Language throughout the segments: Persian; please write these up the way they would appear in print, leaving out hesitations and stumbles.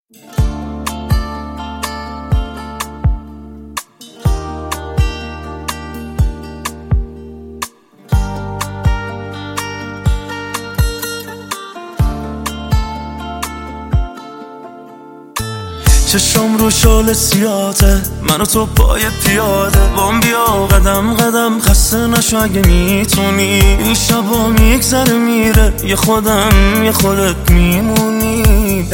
چشم رو شال سیاته، من و تو پای پیاده بام بیا قدم قدم، خسته نشو اگه میتونی. این شبا میگذره میره، یه خودم یه خودت میمونی.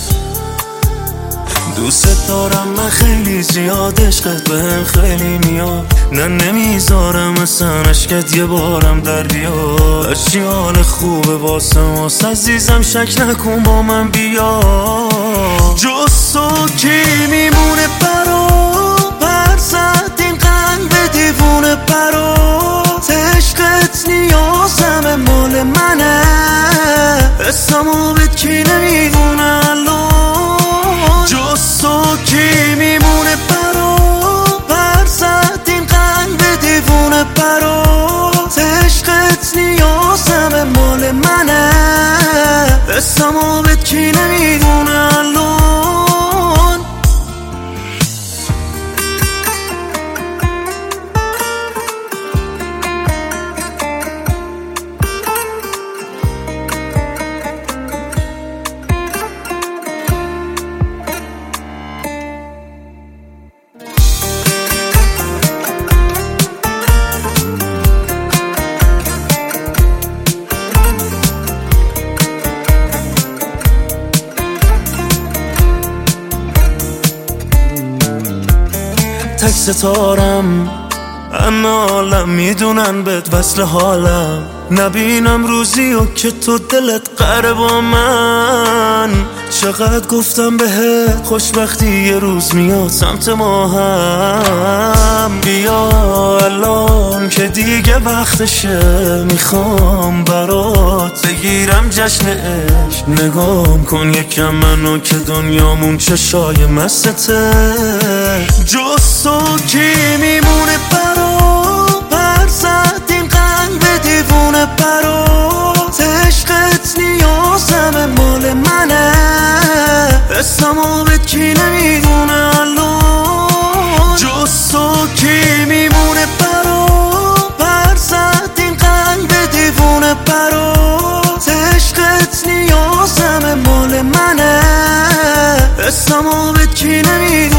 دوست دارم من خیلی زیاد، عشقت بهم خیلی میاد، نه نمیذارم اصلا عشقت یه بارم در بیاد. هرچی حال خوبه واسه ماست عزیزم، شک نکن با من بیا. جز تو کی میمونه برا پر زد این قلب دیوونه برات. عشقت نیازم مال منه، اسمو بهت کی نمیدونه الان. جز تو کی میمونه برا پر زد این قلب دیوونه برات. عشقت نیازم مال منه، اسمو بهت کی نمیدونه الان. تک ستارم همه عالم میدونن بهت وصل حالم، نبینم روزی و که تو دلت قره با من. چقدر گفتم بهت خوشبختی یه روز میاد سمت ما هم. بیا الان که دیگه وقتشه، میخوام برات بگیرم جشن عشق. نگام کن یکم منو که دنیامون چشای مستته. جز تو کی میمونه برا پر زد این قلب دیوونه برات. عشقت نیازم مال منه، اسمو بهت کی نمیدونه الان. جز تو کی میمونه برا پر زد این قلب دیوونه برات. عشقت نیازم مال منه، اسمو بهت کی نمیدونه